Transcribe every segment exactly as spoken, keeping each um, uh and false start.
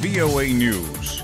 V O A News.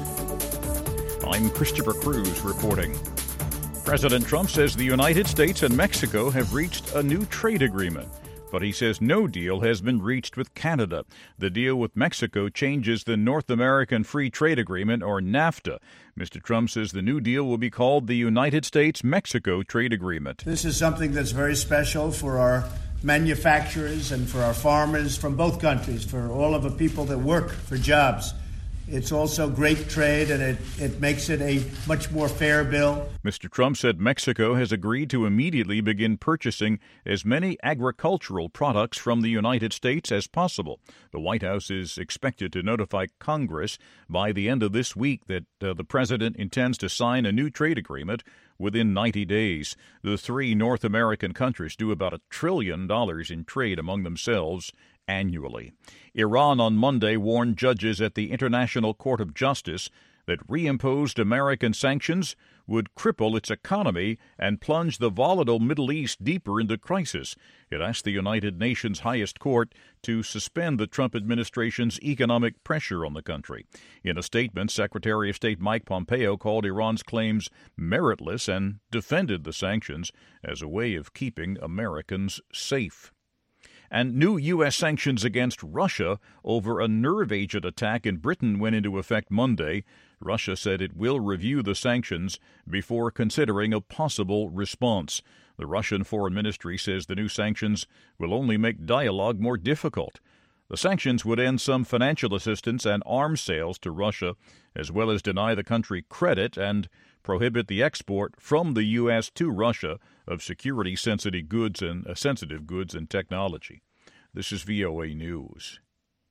I'm Christopher Cruz reporting. President Trump says the United States and Mexico have reached a new trade agreement, but he says no deal has been reached with Canada. The deal with Mexico changes the North American Free Trade Agreement, or NAFTA. Mister Trump says the new deal will be called the United States-Mexico Trade Agreement. This is something that's very special for our manufacturers and for our farmers from both countries, for all of the people that work for jobs. It's also great trade, and it, it makes it a much more fair bill. Mister Trump said Mexico has agreed to immediately begin purchasing as many agricultural products from the United States as possible. The White House is expected to notify Congress by the end of this week that uh, the president intends to sign a new trade agreement within ninety days. The three North American countries do about a trillion dollars in trade among themselves annually. Iran on Monday warned judges at the International Court of Justice that reimposed American sanctions would cripple its economy and plunge the volatile Middle East deeper into crisis. It asked the United Nations highest court to suspend the Trump administration's economic pressure on the country. In a statement, Secretary of State Mike Pompeo called Iran's claims meritless and defended the sanctions as a way of keeping Americans safe. And new U S sanctions against Russia over a nerve agent attack in Britain went into effect Monday. Russia said it will review the sanctions before considering a possible response. The Russian Foreign Ministry says the new sanctions will only make dialogue more difficult. The sanctions would end some financial assistance and arms sales to Russia, as well as deny the country credit and prohibit the export from the U S to Russia of security-sensitive goods and uh, sensitive goods and technology. This is V O A News.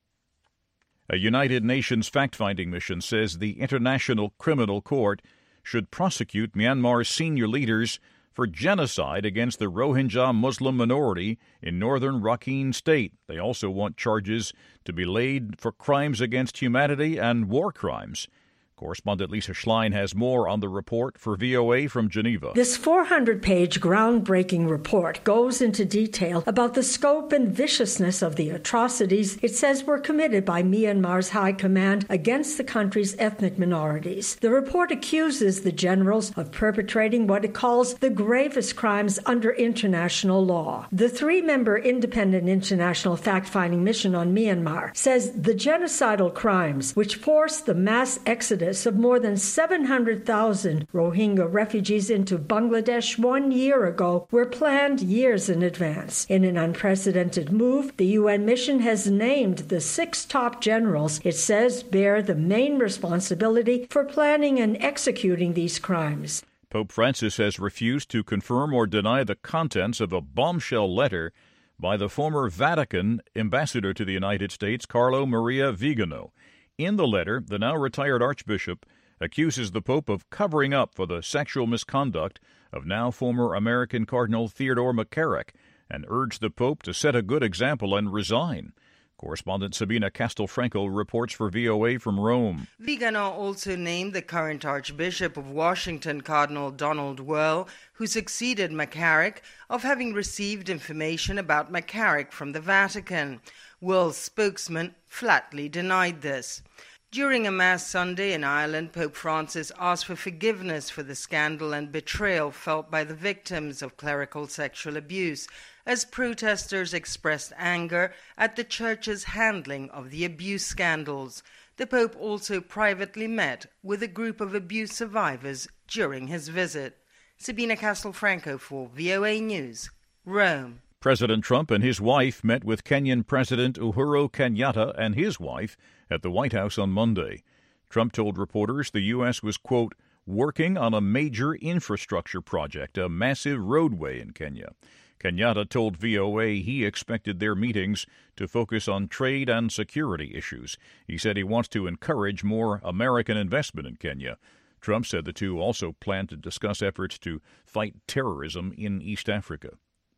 A United Nations fact-finding mission says the International Criminal Court should prosecute Myanmar's senior leaders for genocide against the Rohingya Muslim minority in northern Rakhine State. They also want charges to be laid for crimes against humanity and war crimes. Correspondent Lisa Schlein has more on the report for V O A from Geneva. This four hundred page groundbreaking report goes into detail about the scope and viciousness of the atrocities it says were committed by Myanmar's high command against the country's ethnic minorities. The report accuses the generals of perpetrating what it calls the gravest crimes under international law. The three-member independent international fact-finding mission on Myanmar says the genocidal crimes, which forced the mass exodus of more than seven hundred thousand Rohingya refugees into Bangladesh one year ago, were planned years in advance. In an unprecedented move, the U N mission has named the six top generals it says bear the main responsibility for planning and executing these crimes. Pope Francis has refused to confirm or deny the contents of a bombshell letter by the former Vatican ambassador to the United States, Carlo Maria Vigano. In the letter, the now-retired Archbishop accuses the Pope of covering up for the sexual misconduct of now-former American Cardinal Theodore McCarrick and urged the Pope to set a good example and resign. Correspondent Sabina Castelfranco reports for V O A from Rome. Vigano also named the current Archbishop of Washington, Cardinal Donald Wuerl, who succeeded McCarrick, of having received information about McCarrick from the Vatican. Wuerl's spokesman flatly denied this. During a Mass Sunday in Ireland, Pope Francis asked for forgiveness for the scandal and betrayal felt by the victims of clerical sexual abuse, as protesters expressed anger at the Church's handling of the abuse scandals. The Pope also privately met with a group of abuse survivors during his visit. Sabina Castelfranco for V O A News, Rome. President Trump and his wife met with Kenyan President Uhuru Kenyatta and his wife at the White House on Monday. Trump told reporters the U S was, quote, working on a major infrastructure project, a massive roadway in Kenya. Kenyatta told V O A he expected their meetings to focus on trade and security issues. He said he wants to encourage more American investment in Kenya. Trump said the two also plan to discuss efforts to fight terrorism in East Africa.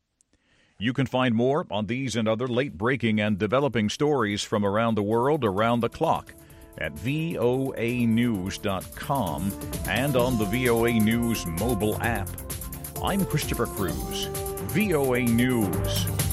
You can find more on these and other late-breaking and developing stories from around the world around the clock at V O A news dot com and on the V O A News mobile app. I'm Christopher Cruz, V O A News.